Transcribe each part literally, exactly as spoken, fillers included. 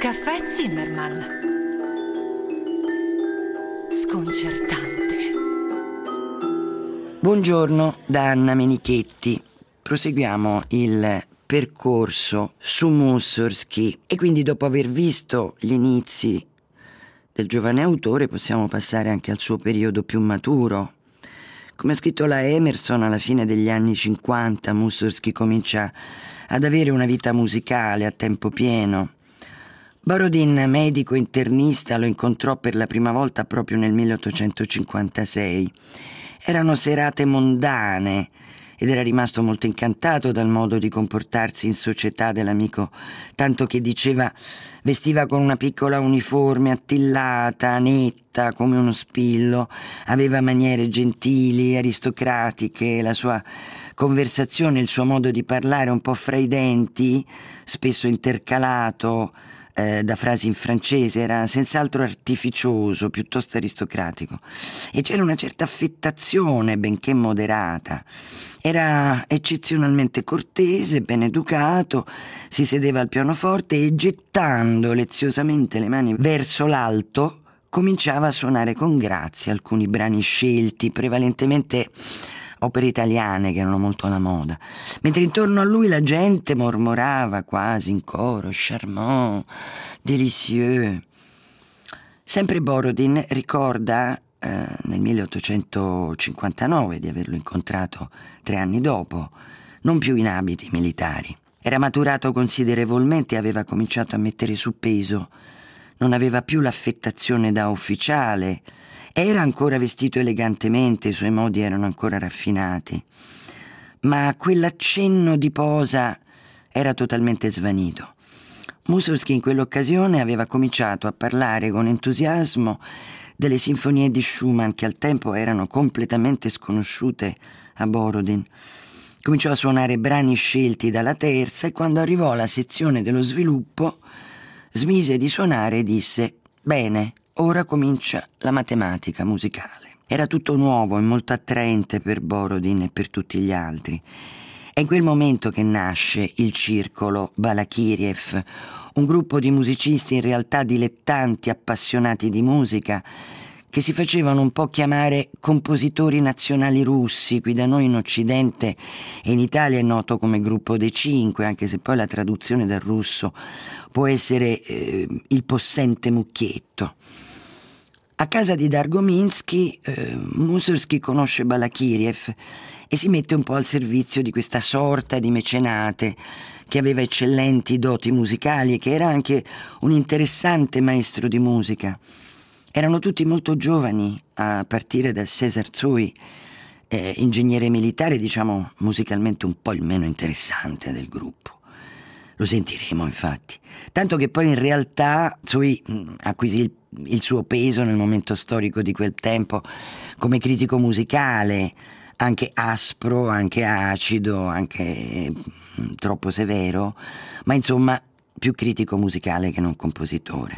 Caffè Zimmermann. Sconcertante. Buongiorno da Anna Menichetti. Proseguiamo il percorso su Mussorgsky e quindi, dopo aver visto gli inizi del giovane autore, possiamo passare anche al suo periodo più maturo. Come ha scritto la Emerson, alla fine degli anni cinquanta Mussorgsky comincia ad avere una vita musicale a tempo pieno. Borodin, medico internista, lo incontrò per la prima volta proprio nel milleottocentocinquantasei. Erano serate mondane ed era rimasto molto incantato dal modo di comportarsi in società dell'amico, tanto che diceva vestiva con una piccola uniforme attillata, netta come uno spillo, aveva maniere gentili, aristocratiche, la sua conversazione, il suo modo di parlare un po' fra i denti, spesso intercalato eh, da frasi in francese, era senz'altro artificioso, piuttosto aristocratico, e c'era una certa affettazione, benché moderata. Era eccezionalmente cortese, ben educato, si sedeva al pianoforte e, gettando leziosamente le mani verso l'alto, cominciava a suonare con grazia alcuni brani scelti, prevalentemente opere italiane che erano molto alla moda, mentre intorno a lui la gente mormorava quasi in coro «charmant, délicieux». Sempre Borodin ricorda eh, nel milleottocentocinquantanove di averlo incontrato tre anni dopo, non più in abiti militari. Era maturato considerevolmente e aveva cominciato a mettere su peso. Non aveva più l'affettazione da ufficiale. Era ancora vestito elegantemente, i suoi modi erano ancora raffinati, ma quell'accenno di posa era totalmente svanito. Mussorgsky in quell'occasione aveva cominciato a parlare con entusiasmo delle sinfonie di Schumann, che al tempo erano completamente sconosciute a Borodin. Cominciò a suonare brani scelti dalla terza e, quando arrivò alla sezione dello sviluppo, smise di suonare e disse: «Bene, ora comincia la matematica musicale». Era tutto nuovo e molto attraente per Borodin e per tutti gli altri. È in quel momento che nasce il circolo Balakiriev, un gruppo di musicisti in realtà dilettanti appassionati di musica che si facevano un po' chiamare compositori nazionali russi. Qui da noi in Occidente e in Italia è noto come Gruppo dei Cinque, anche se poi la traduzione dal russo può essere eh, il possente mucchietto. A casa di Dargominsky, eh, Mussorgsky conosce Balakiriev e si mette un po' al servizio di questa sorta di mecenate che aveva eccellenti doti musicali e che era anche un interessante maestro di musica. Erano tutti molto giovani, a partire da César Tsui, eh, ingegnere militare, diciamo musicalmente un po' il meno interessante del gruppo. Lo sentiremo, infatti. Tanto che poi in realtà Tsui mh, acquisì il, il suo peso nel momento storico di quel tempo come critico musicale, anche aspro, anche acido, anche mh, troppo severo, ma insomma più critico musicale che non compositore.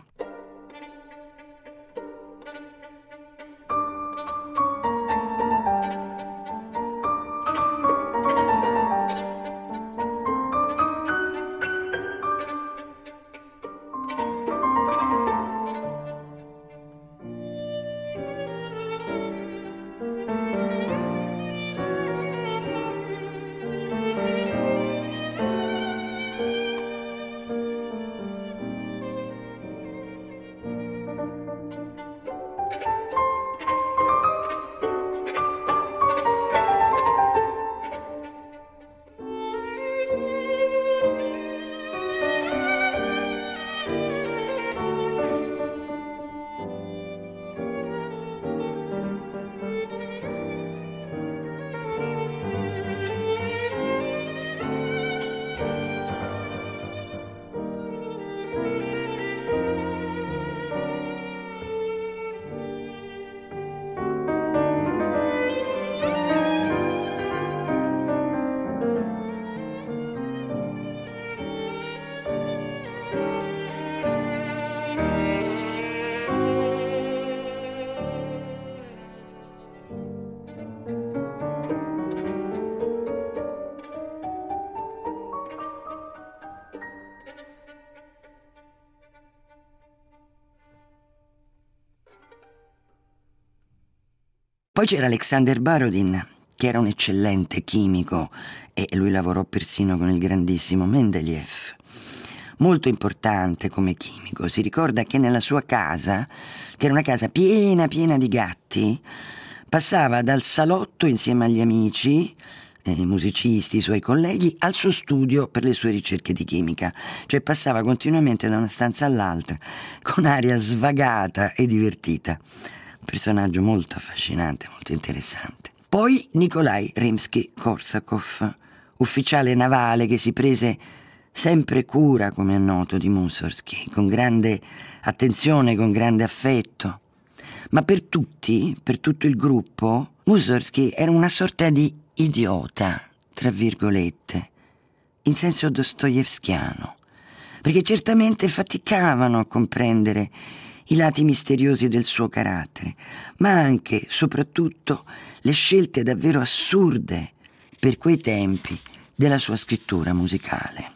Poi c'era Alexander Borodin, che era un eccellente chimico, e lui lavorò persino con il grandissimo Mendeleev. Molto importante come chimico. Si ricorda che nella sua casa, che era una casa piena piena di gatti, passava dal salotto insieme agli amici, eh, i musicisti, i suoi colleghi, al suo studio per le sue ricerche di chimica. Cioè passava continuamente da una stanza all'altra con aria svagata e divertita. Un personaggio molto affascinante, molto interessante. Poi Nikolai Rimsky-Korsakov, ufficiale navale che si prese sempre cura, come è noto, di Mussorgsky, con grande attenzione, con grande affetto. Ma per tutti, per tutto il gruppo, Mussorgsky era una sorta di idiota, tra virgolette, in senso dostoevskiano, perché certamente faticavano a comprendere i lati misteriosi del suo carattere, ma anche, soprattutto, le scelte davvero assurde per quei tempi della sua scrittura musicale.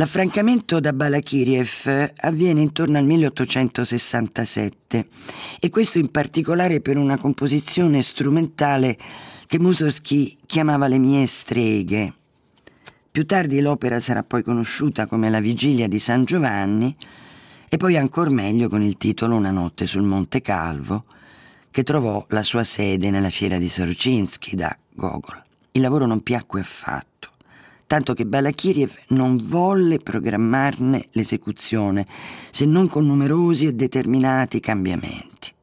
L'affrancamento da Balakiriev avviene intorno al milleottocentosessantasette e questo in particolare per una composizione strumentale che Mussorgsky chiamava Le mie streghe. Più tardi l'opera sarà poi conosciuta come La vigilia di San Giovanni e poi ancor meglio con il titolo Una notte sul Monte Calvo, che trovò la sua sede nella fiera di Sorocinski da Gogol. Il lavoro non piacque affatto, tanto che Balakiriev non volle programmarne l'esecuzione, se non con numerosi e determinati cambiamenti.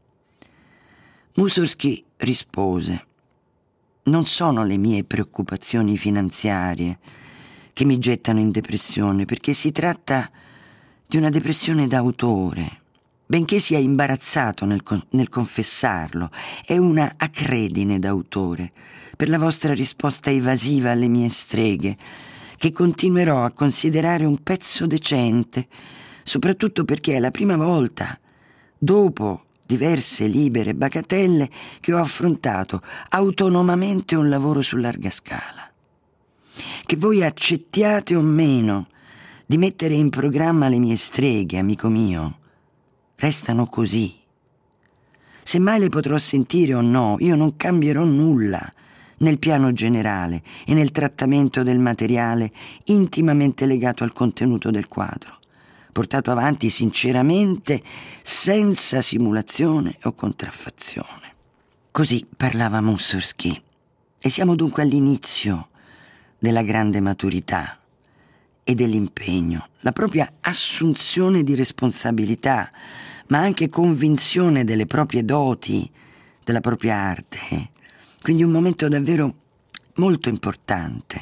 Mussorgsky rispose: «Non sono le mie preoccupazioni finanziarie che mi gettano in depressione, perché si tratta di una depressione d'autore, benché sia imbarazzato nel, con- nel confessarlo, è una acredine d'autore per la vostra risposta evasiva alle mie streghe, che continuerò a considerare un pezzo decente, soprattutto perché è la prima volta, dopo diverse libere bagatelle, che ho affrontato autonomamente un lavoro su larga scala. Che voi accettiate o meno di mettere in programma le mie streghe, amico mio, restano così. Se mai le potrò sentire o no, io non cambierò nulla nel piano generale e nel trattamento del materiale intimamente legato al contenuto del quadro, portato avanti sinceramente, senza simulazione o contraffazione». Così parlava Mussorgsky, e siamo dunque all'inizio della grande maturità e dell'impegno, la propria assunzione di responsabilità, ma anche convinzione delle proprie doti, della propria arte. Quindi un momento davvero molto importante.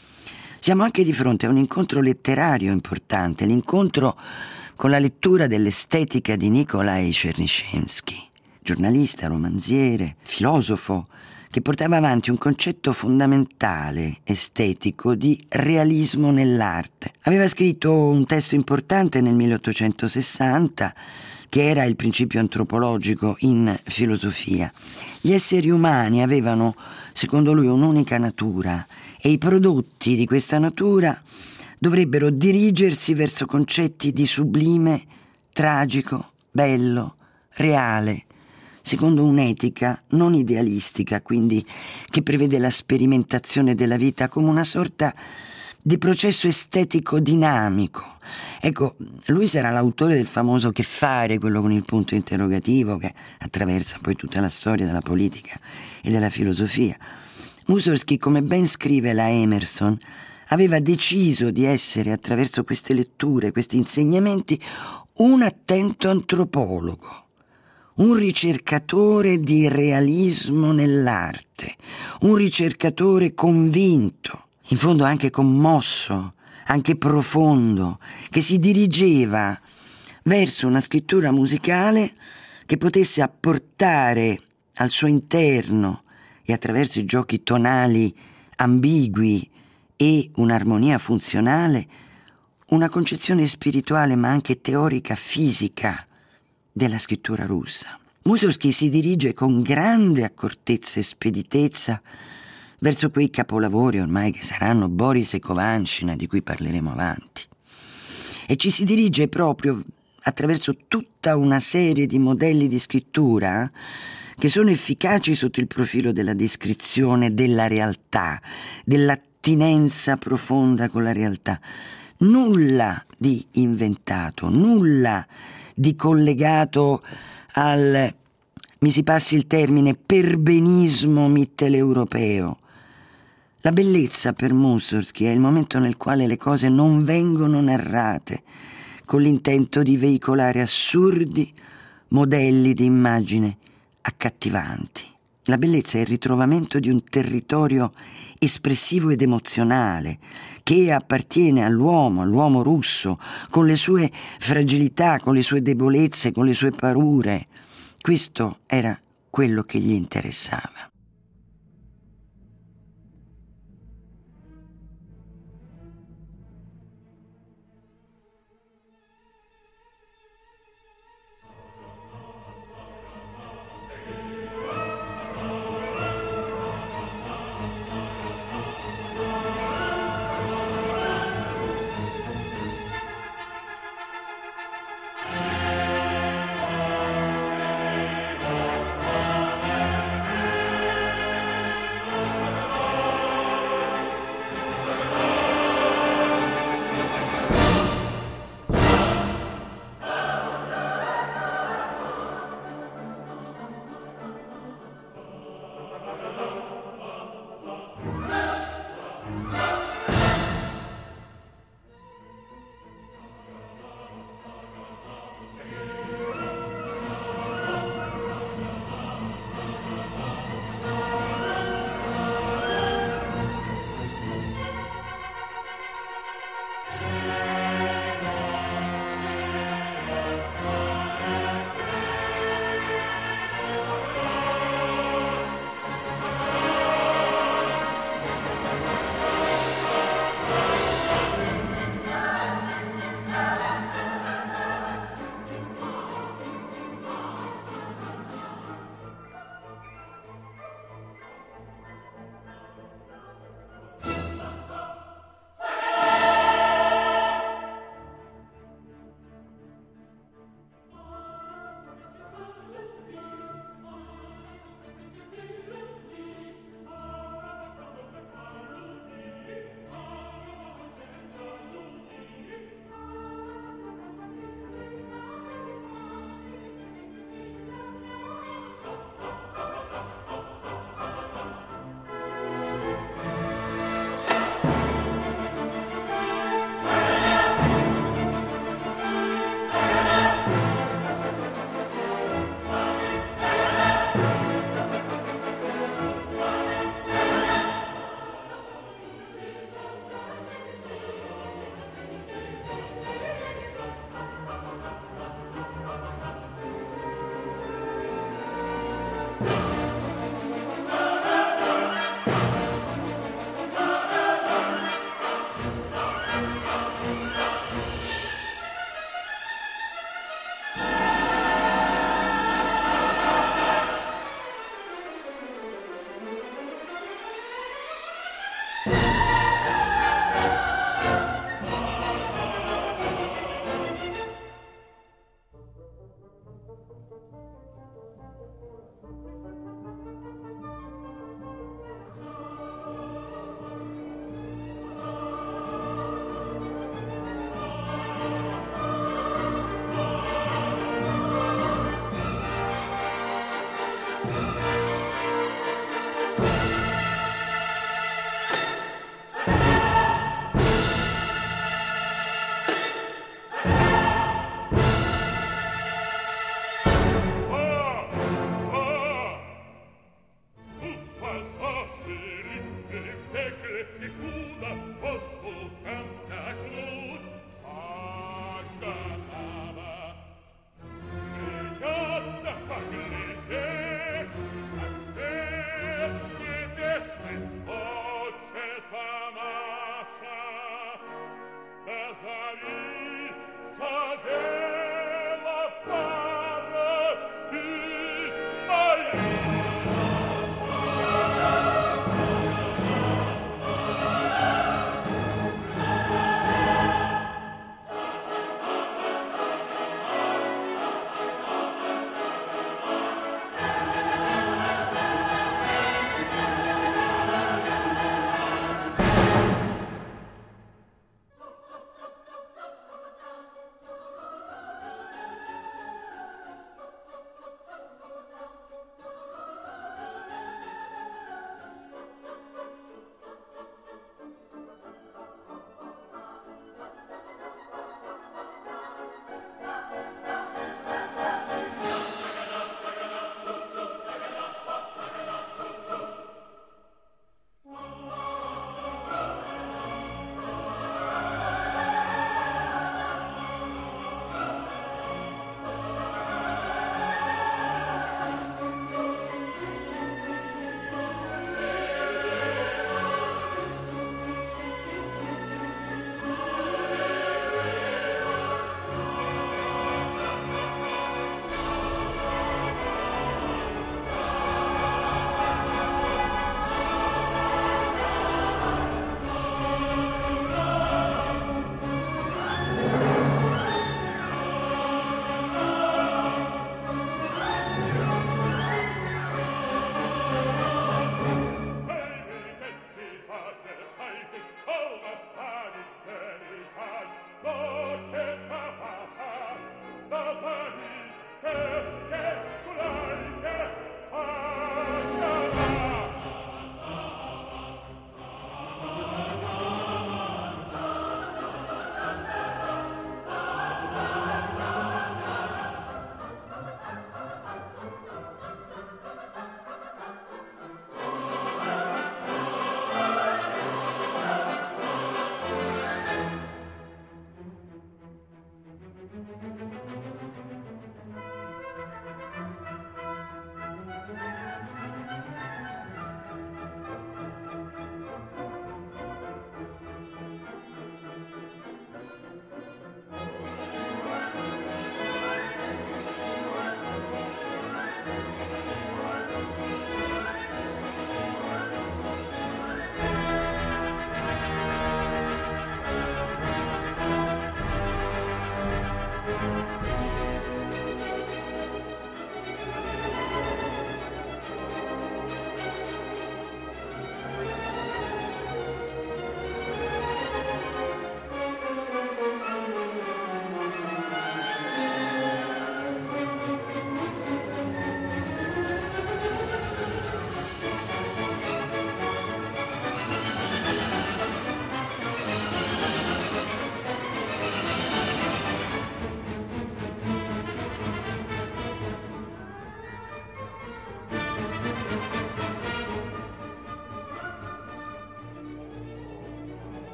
Siamo anche di fronte a un incontro letterario importante, l'incontro con la lettura dell'estetica di Nikolai Czernyshevsky, giornalista, romanziere, filosofo, che portava avanti un concetto fondamentale, estetico, di realismo nell'arte. Aveva scritto un testo importante nel milleottocentosessanta, che era il principio antropologico in filosofia. Gli esseri umani avevano, secondo lui, un'unica natura e i prodotti di questa natura dovrebbero dirigersi verso concetti di sublime, tragico, bello, reale, secondo un'etica non idealistica, quindi che prevede la sperimentazione della vita come una sorta di processo estetico dinamico. Ecco, lui sarà l'autore del famoso Che fare, quello con il punto interrogativo che attraversa poi tutta la storia della politica e della filosofia. Mussorgsky, come ben scrive la Emerson, aveva deciso di essere, attraverso queste letture, questi insegnamenti, un attento antropologo, un ricercatore di realismo nell'arte, un ricercatore convinto, in fondo anche commosso, anche profondo, che si dirigeva verso una scrittura musicale che potesse apportare al suo interno e attraverso i giochi tonali ambigui e un'armonia funzionale una concezione spirituale ma anche teorica fisica della scrittura russa. Mussorgsky si dirige con grande accortezza e speditezza verso quei capolavori ormai che saranno Boris e Kovanshina, di cui parleremo avanti, e ci si dirige proprio attraverso tutta una serie di modelli di scrittura che sono efficaci sotto il profilo della descrizione della realtà, dell'attinenza profonda con la realtà. Nulla di inventato, nulla di collegato al, mi si passi il termine, perbenismo mitteleuropeo. La bellezza per Mussorgsky è il momento nel quale le cose non vengono narrate con l'intento di veicolare assurdi modelli di immagine accattivanti. La bellezza è il ritrovamento di un territorio espressivo ed emozionale che appartiene all'uomo, all'uomo russo, con le sue fragilità, con le sue debolezze, con le sue paure. Questo era quello che gli interessava.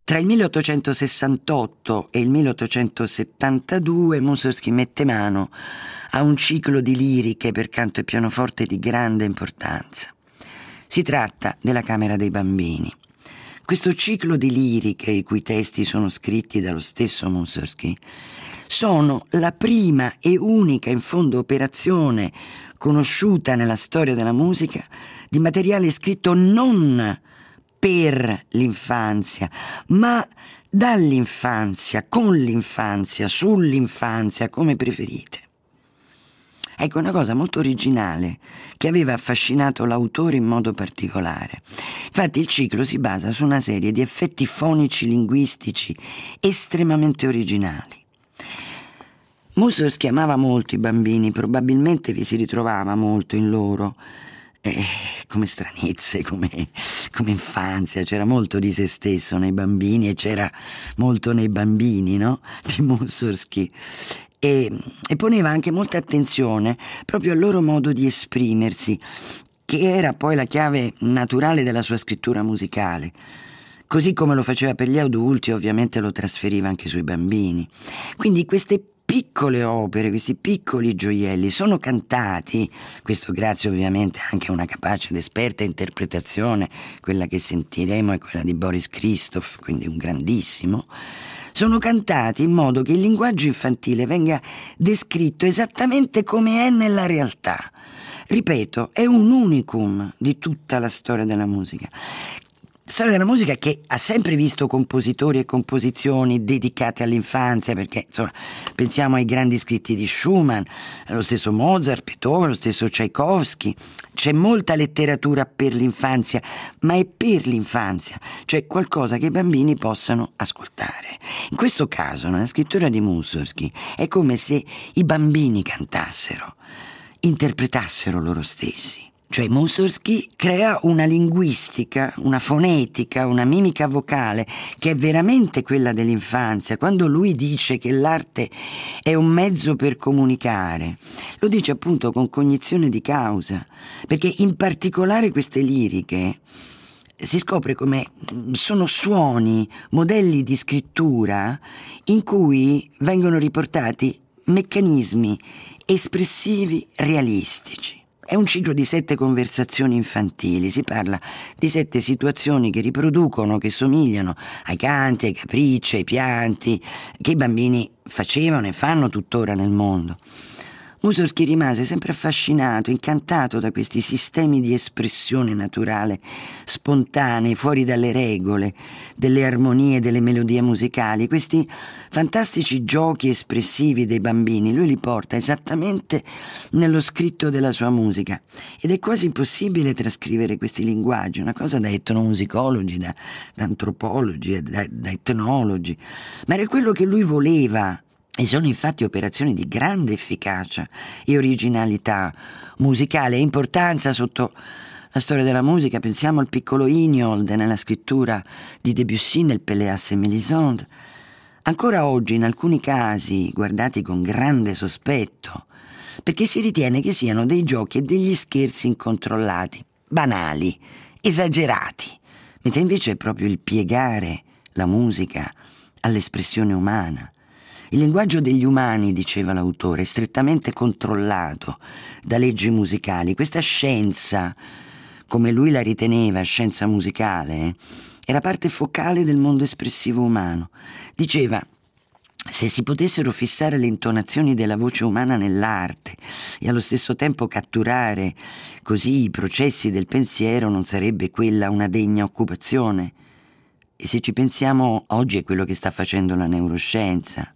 Tra il milleottocentosessantotto e il milleottocentosettantadue Mussorgsky mette mano a un ciclo di liriche per canto e pianoforte di grande importanza. Si tratta della Camera dei bambini. Questo ciclo di liriche, i cui testi sono scritti dallo stesso Mussorgsky, sono la prima e unica in fondo operazione conosciuta nella storia della musica di materiale scritto non per l'infanzia, ma dall'infanzia, con l'infanzia, sull'infanzia, come preferite. Ecco, una cosa molto originale che aveva affascinato l'autore in modo particolare. Infatti il ciclo si basa su una serie di effetti fonici linguistici estremamente originali. Mussorgsky amava molto i bambini, probabilmente vi si ritrovava molto in loro, eh, come stranezze, come, come infanzia. C'era molto di se stesso nei bambini e c'era molto nei bambini, no? Di Mussorgsky. E, e poneva anche molta attenzione proprio al loro modo di esprimersi, che era poi la chiave naturale della sua scrittura musicale. Così come lo faceva per gli adulti, ovviamente lo trasferiva anche sui bambini. Quindi queste piccole opere, questi piccoli gioielli sono cantati, questo grazie ovviamente anche a una capace ed esperta interpretazione, quella che sentiremo è quella di Boris Christoph, quindi un grandissimo, sono cantati in modo che il linguaggio infantile venga descritto esattamente come è nella realtà. Ripeto, è un unicum di tutta la storia della musica. Storia della musica che ha sempre visto compositori e composizioni dedicate all'infanzia, perché insomma pensiamo ai grandi scritti di Schumann, lo stesso Mozart, Beethoven, lo stesso Tchaikovsky. C'è molta letteratura per l'infanzia, ma è per l'infanzia, cioè qualcosa che i bambini possano ascoltare. In questo caso, nella scrittura di Mussorgsky, è come se i bambini cantassero, interpretassero loro stessi. Cioè Mussorgsky crea una linguistica, una fonetica, una mimica vocale che è veramente quella dell'infanzia. Quando lui dice che l'arte è un mezzo per comunicare, lo dice appunto con cognizione di causa, perché in particolare queste liriche si scopre come sono suoni, modelli di scrittura in cui vengono riportati meccanismi espressivi realistici. È un ciclo di sette conversazioni infantili, si parla di sette situazioni che riproducono, che somigliano ai canti, ai capricci, ai pianti, che i bambini facevano e fanno tuttora nel mondo. Mussorgsky rimase sempre affascinato, incantato da questi sistemi di espressione naturale, spontanei, fuori dalle regole, delle armonie, delle melodie musicali. Questi fantastici giochi espressivi dei bambini, lui li porta esattamente nello scritto della sua musica. Ed è quasi impossibile trascrivere questi linguaggi, una cosa da etnomusicologi, da, da antropologi, da, da etnologi. Ma era quello che lui voleva. E sono infatti operazioni di grande efficacia e originalità musicale e importanza sotto la storia della musica. Pensiamo al piccolo Ignold nella scrittura di Debussy nel Péléas et Mélisande. Ancora oggi in alcuni casi guardati con grande sospetto, perché si ritiene che siano dei giochi e degli scherzi incontrollati, banali, esagerati, mentre invece è proprio il piegare la musica all'espressione umana. Il linguaggio degli umani, diceva l'autore, è strettamente controllato da leggi musicali. Questa scienza, come lui la riteneva, scienza musicale, era parte focale del mondo espressivo umano. Diceva, se si potessero fissare le intonazioni della voce umana nell'arte e allo stesso tempo catturare così i processi del pensiero, non sarebbe quella una degna occupazione? E se ci pensiamo, oggi è quello che sta facendo la neuroscienza.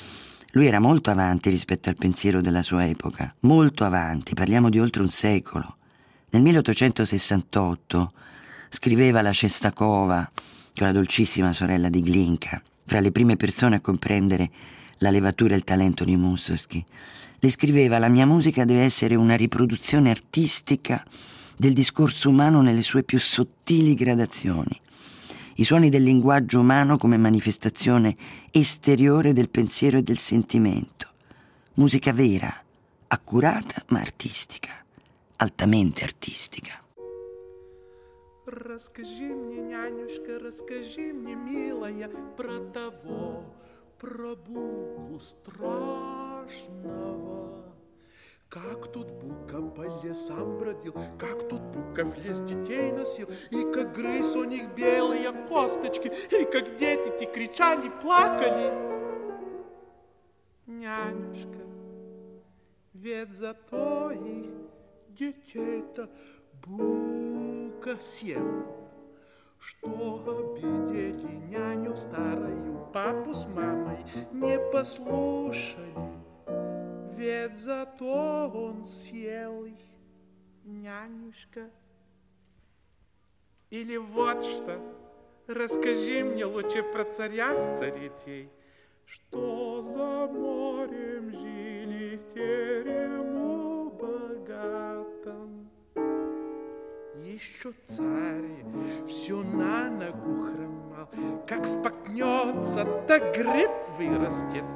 Lui era molto avanti rispetto al pensiero della sua epoca, molto avanti, parliamo di oltre un secolo. Nel milleottocentosessantotto scriveva la Cestakova, la dolcissima sorella di Glinka, fra le prime persone a comprendere la levatura e il talento di Mussorgsky. Le scriveva: la mia musica deve essere una riproduzione artistica del discorso umano nelle sue più sottili gradazioni. I suoni del linguaggio umano come manifestazione esteriore del pensiero e del sentimento. Musica vera, accurata ma artistica, altamente artistica. Расскажи мне, нянюшка, расскажи мне, милая, про того, про Буку страшного. Как тут Бука по лесам бродил, как тут Бука в лес детей носил, и как грыз у них белые косточки, и как дети-то кричали, плакали. Нянюшка, ведь за твоих детей-то Бука съел, что обидели няню старую, папу с мамой не послушали. Ведь зато он съел их, нянюшка. Или вот что, расскажи мне лучше про царя с царицей, что за морем жили в терему богатом. Еще царь все на ногу хромал, как споткнется, да гриб вырастет.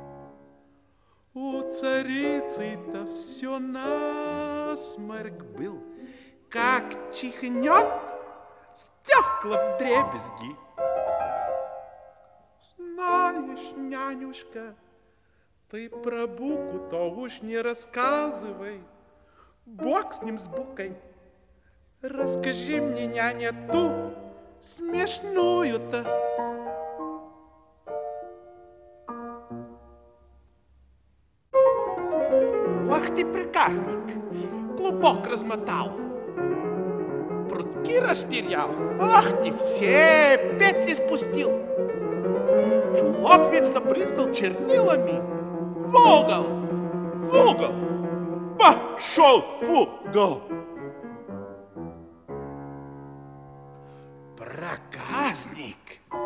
У царицы-то все насморк был, как чихнет, стекла вдребезги. Знаешь, нянюшка, ты про Буку-то уж не рассказывай. Бог с ним, с Букой. Расскажи мне, няня, ту смешную-то. Ах ты, проказник, клубок размотал, прутки растерял, ах ты, все петли спустил, чулок ведь забрызгал чернилами, в угол, в угол, пошел в угол. Проказник.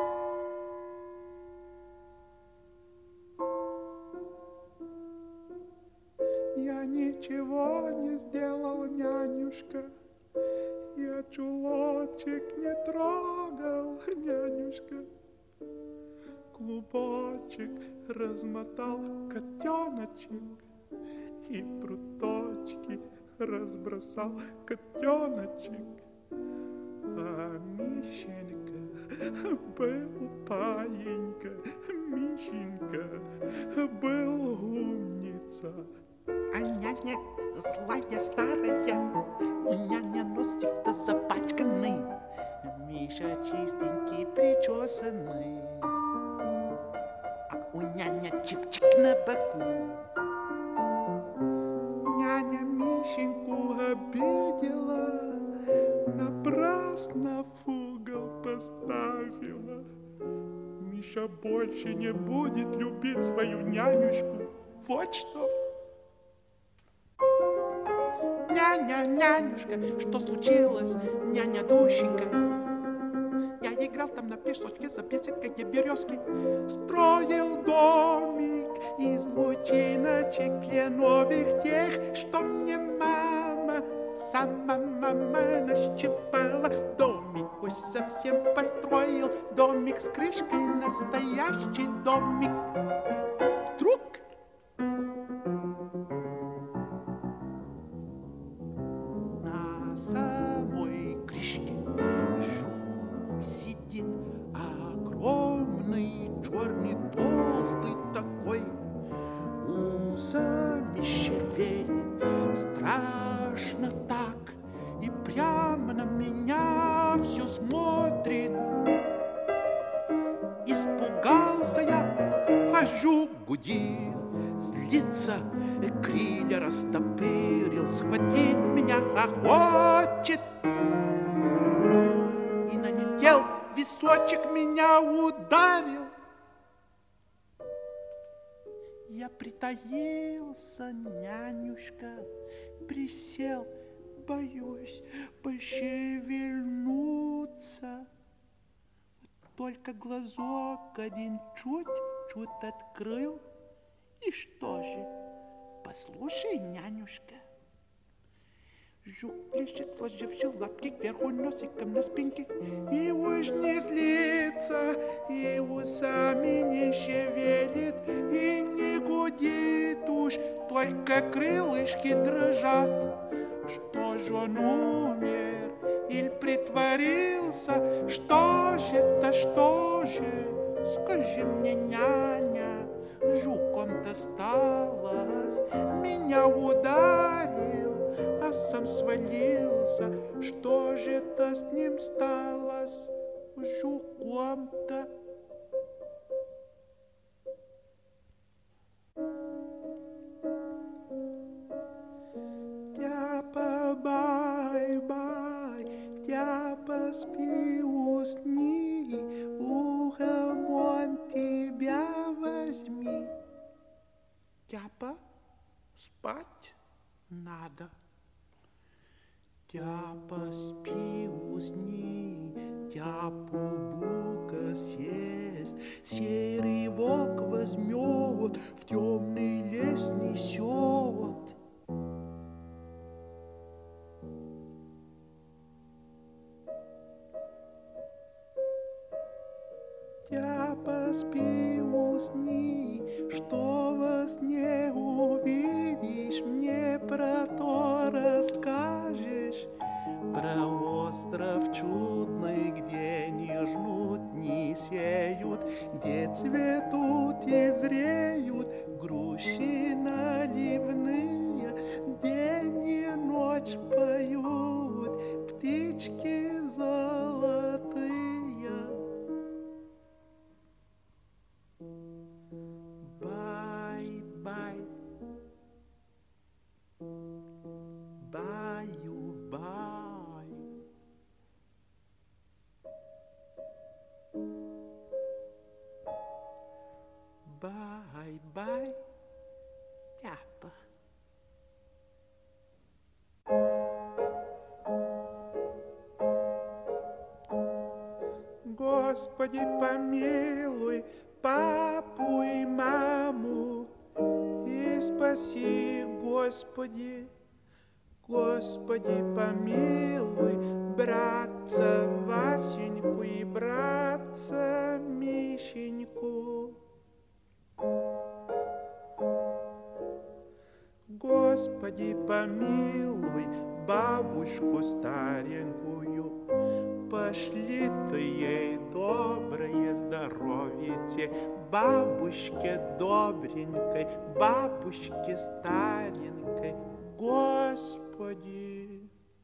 Я ничего не сделал, нянюшка. Я чулочек не трогал, нянюшка. Клубочек размотал котеночек, и пруточки разбросал котеночек. А Мишенька был паенька, Мишенька был умница. А няня злая старая, у няня носик-то запачканный, Миша чистенький, причесанный, а у няня чик-чик на боку. Няня Мишеньку обидела, напрасно в угол поставила. Миша больше не будет любить свою нянюшку. Вот что. Няня, нянюшка, что случилось, няня Дущенька? Я играл там на песочке за беседкой березки, строил домик из лучиночек кленовых тех, что мне мама, сама мама нащипала. Домик пусть совсем построил, домик с крышкой, настоящий домик. Вдруг на самой крышке жук сидит, огромный, черный, толстый такой, усами шевелит, страшно так, и прямо на меня все смотрит. Испугался я, а жук гудит, злится, крылья растопырил, схватить меня охочет. И налетел, височек меня ударил. Я притаился, нянюшка, присел, боюсь пошевельнуться. Только глазок один чуть-чуть открыл. И что же? Послушай, нянюшка. Жук лежит, сложивши лапки кверху носиком на спинке, и уж не злится, и усами не шевелит, и не гудит уж, только крылышки дрожат. Что ж он умер, или притворился? Что же это, что же? Скажи мне, няня, жуком досталось, меня ударил, а сам свалился. Что же это с ним стало, с жуком-то? Тяпа, бай-бай, тяпа, спи, усни, ухом он тебя возьми. Тяпа, спать надо. Тяпа, спи, усни, тяпу бука съест, серый волк возьмет, в темный лес несет. Тяпа, спи, усни, что во сне увидишь, мне про то расскажешь. Про остров чудный, где не жнут, не сеют, где цветут и зреют груши наливные, день и ночь поют птички золотые. Бай-бай, баю-бай. Бай-бай, тяпа. Господи, помилуй папу и маму, и спаси, Господи. Господи, помилуй братца Васеньку и братца Мишеньку. Господи, помилуй бабушку старенькую, пошли ты ей доброе здоровье, бабушке добренькой, бабушке старенькой, Господи.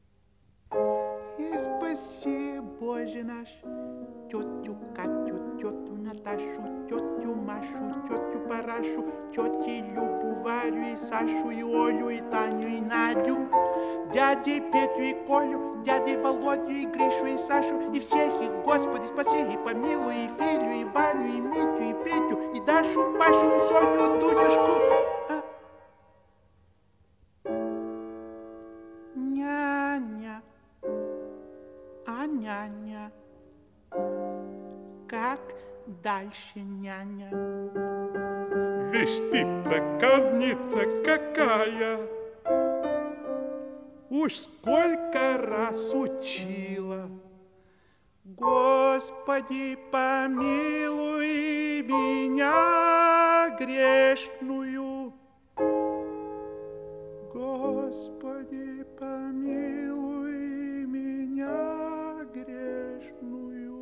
И спаси, Боже наш, тетю Катю, тетю Наташу, тетю Машу, тетю Парашу, тети Любу, Варю и Сашу, и Олю, и Таню, и Надю, дядей Петю и Колю, дядей Володю, и Гришу, и Сашу, и всех их, Господи, спаси, и помилуй, и Филю, и Ваню, и Митю, и Петю, и Дашу, Пашу, Соню, Дудюшку. А? Няня, а няня, как дальше, няня? Вишь ты, проказница какая! Уж сколько раз учила. Господи, помилуй меня грешную. Господи, помилуй меня грешную.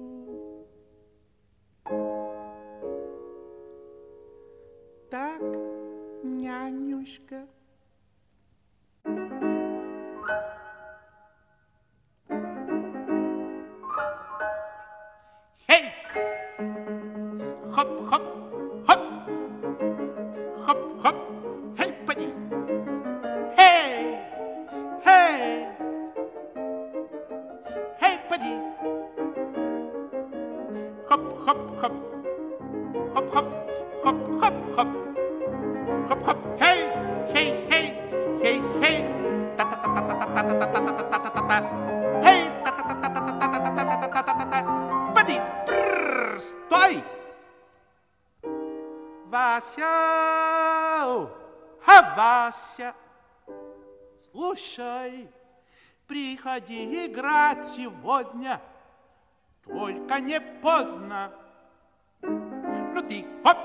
Так, нянюшка. Хей! Хоп-хоп, хоп! Хоп-хоп, хей, поди! Хей! Хей! Хей, поди! Хоп-хоп-хоп! Хоп-хоп, хоп-хоп-хоп! Хоп-хоп, хей! Хей-хей! Хей-хей! Та-та-та-та-та-та-та-та-та-та-та-та-та! Хей! Та-та-та-та-та-та-та-та-та-та-та! Поди! Прррр! Стой! Вася! А Вася! Слушай, приходи играть сегодня, только не поздно. Ну ты, хоп!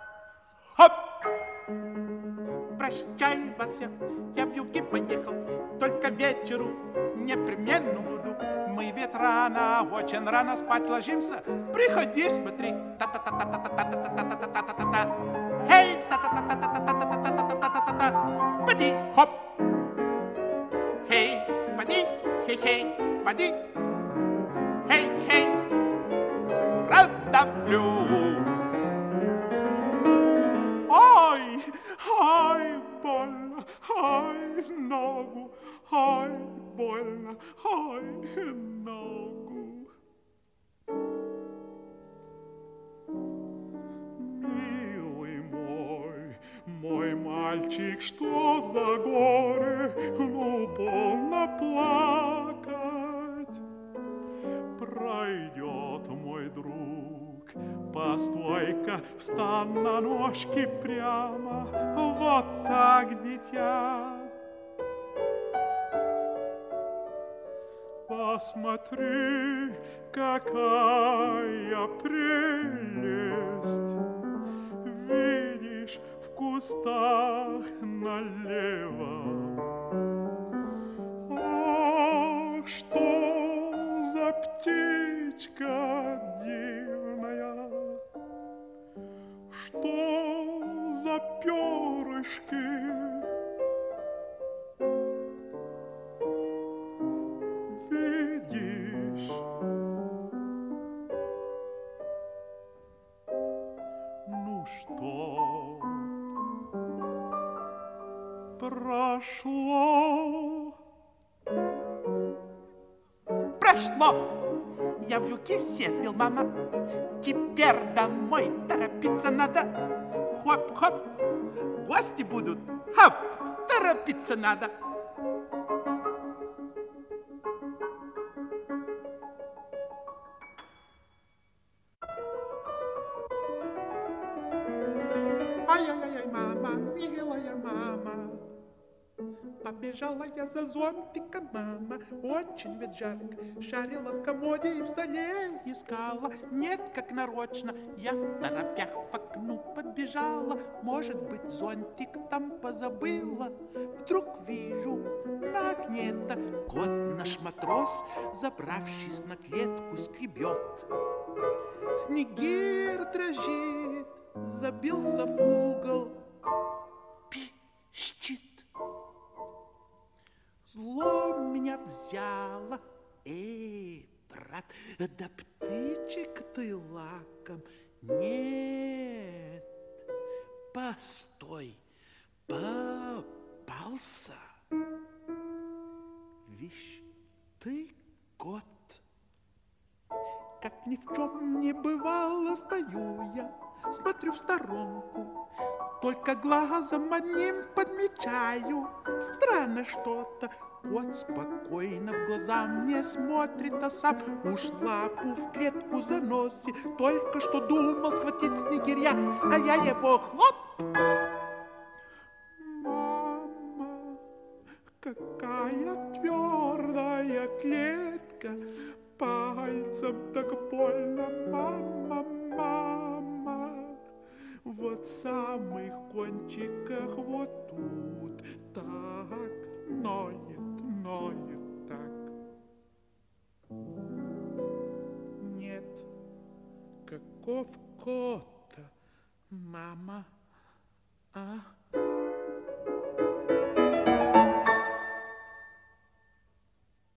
Хоп! Прощай, Вася, я в юге поехал, только вечеру непременно буду. Мы ведь рано, очень рано спать ложимся. Приходи, смотри. Та-та-та-та-та-та-та-та-та-та-та-та-та. Эй, та-та-та-та-та-та-та-та-та-та-та. Поди, хоп. Хей, поди, хей-хей, поди. Хей-хей, раздавлю. Ай, ай, больно, ай, ногу, ай, больно, ай, ногу. Милый мой, мой мальчик, что за горе, ну, полно плакать. Пройдет мой друг, постой-ка, встань на ножки прямо, вот так, дитя. Посмотри, какая прелесть, видишь, в кустах налево. Ах, что за птичка дивная, что за перышки. Видишь? Ну что, прошло? Прошло! Я в юбке съездил, мама. Теперь домой торопиться надо. Хоп-хоп, гости будут. Хоп, торопиться надо. Ай-яй-яй, мама, милая мама. Побежала я за зонтиком, мама, очень ведь жарко. Шарила в комоде и в столе искала. Нет, как нарочно, я в торопях в окну подбежала. Может быть, зонтик там позабыла. Вдруг вижу на окне-то кот наш матрос, забравшись на клетку, скребет. Снегирь дрожит, забился в угол, пищит. Зло меня взяло. Эй, брат, да птичек ты лаком. Нет, постой, попался. Вишь, ты кот. Как ни в чем не бывало, стою я, смотрю в сторонку, только глазом одним подмечаю. Странно что-то, кот спокойно в глаза мне смотрит, а сам уж лапу в клетку заносит. Только что думал схватить снегиря, а я его хлоп. Мама, какая твердая клетка, пальцем так больно, мама, мама. Вот в самых кончиках вот тут так ноет, ноет так. Нет, каков кот, мама, а?